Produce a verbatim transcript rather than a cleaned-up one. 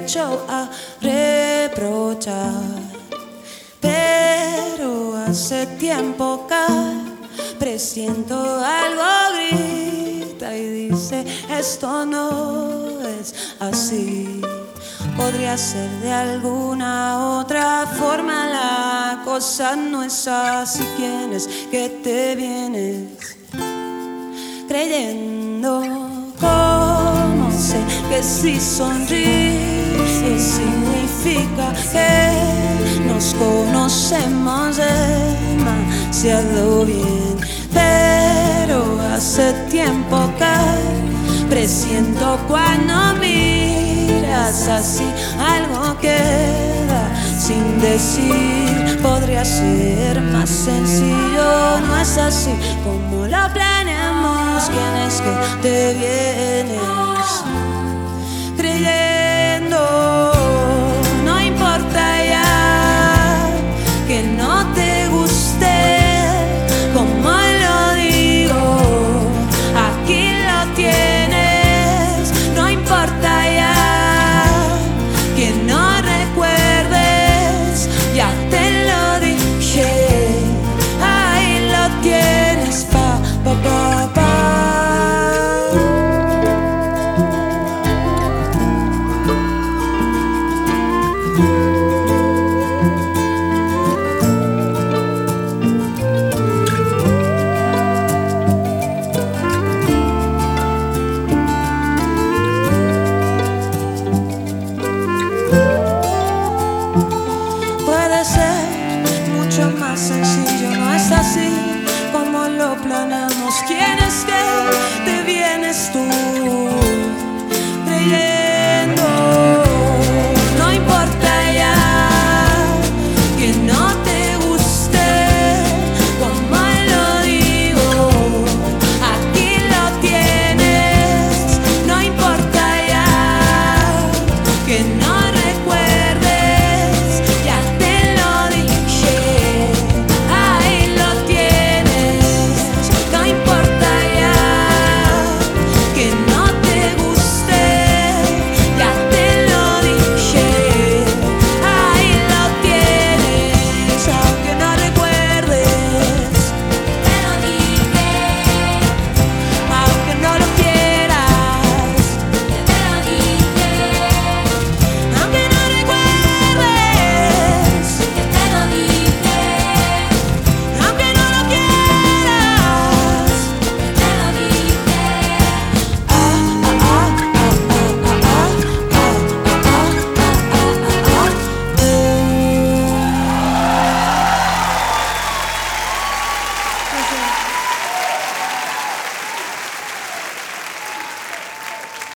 derecho a reprochar, pero hace tiempo que presiento algo grita y dice esto no es así. Podría ser de alguna otra forma, la cosa no es así. ¿Quién es que te vienes creyendo? ¿Cómo sé que si sonríes significa que nos conocemos demasiado bien? Pero hace tiempo que presiento cuando miras así, algo queda sin decir. Podría ser más sencillo, no es así como lo planeamos. ¿Quién es que te vienes